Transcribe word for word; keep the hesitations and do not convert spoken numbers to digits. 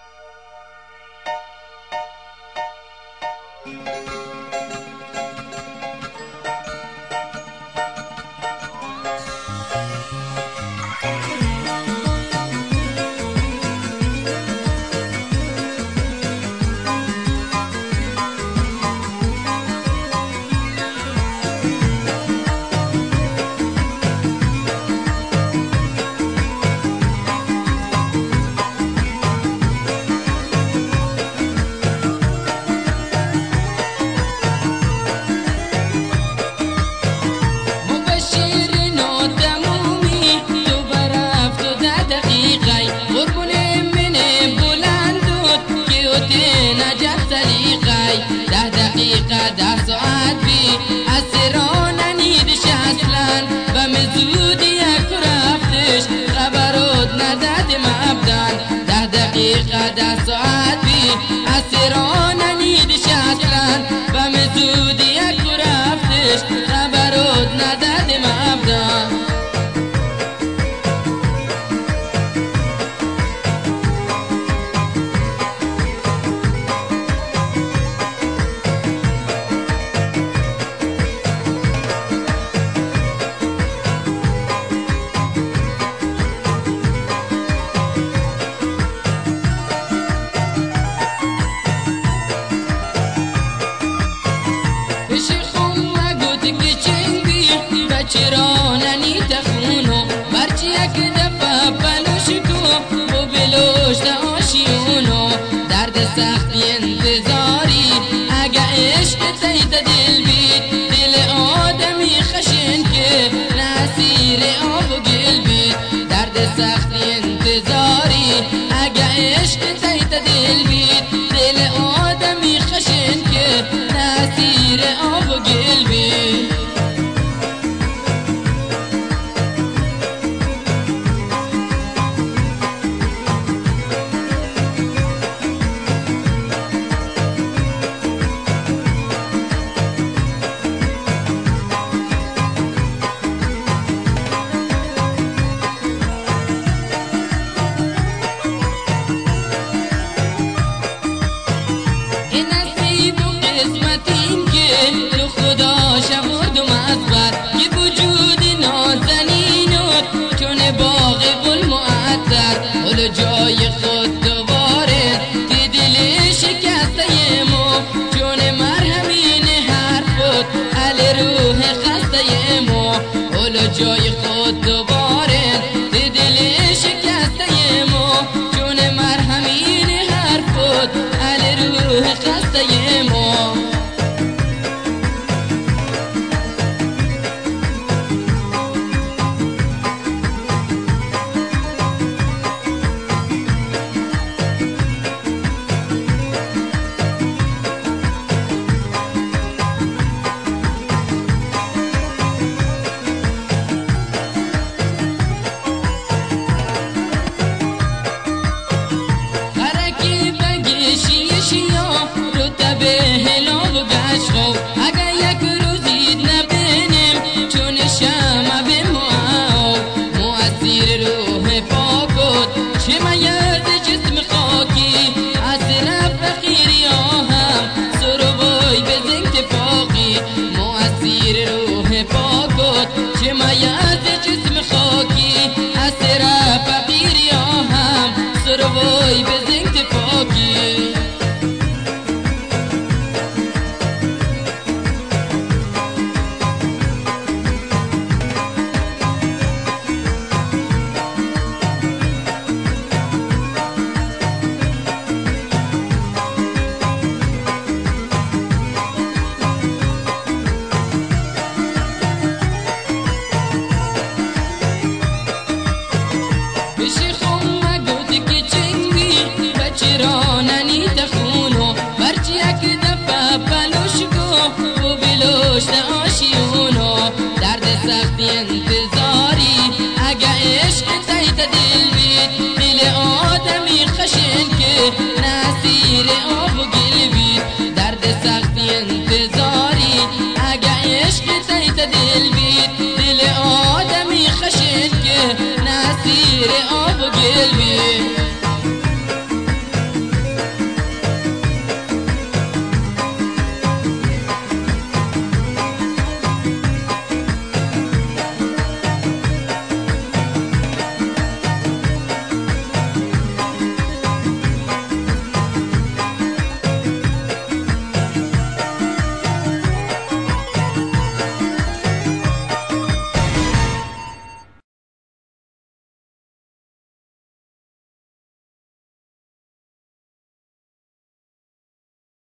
ده دقیقه ده ساعت بی اسیران نیدش اصلا و مزودی یک رفتش خبرات ندادم ابدان. ده دقیقه ده ساعت بی اسیران نیدش اصلا و مزودی یک رفتش خبرات ندادم ابدان. چرا ننی تخونو برچی یک دفعه بلوش کو و بلوش آشیونو درد سختی انتظاری اگه عشق تیت دل بید دل آدمی خشن که ناسیر آب و گل بید. درد سختی انتظاری اگه عشق تیت دل بید دل آدمی خشن که ناسیر آب و گل بید. جای خود دوباره تی دل شکسته مو چون مرهمین حرفت علی روح خسته مو. اولو جای خود دوباره تی دل شکسته مو چون مرهمین حرفت علی روح خسته مو. اگر یک روزی نبینیم چون شمع به موعو مؤثر روح پاکت چه میرد جسم خاکی اثر فقیری آهم سروای به زنگ پاکی مؤثر روح پاکت چه میرد جسم خاکی اثر فقیری آهم سروای به زنگ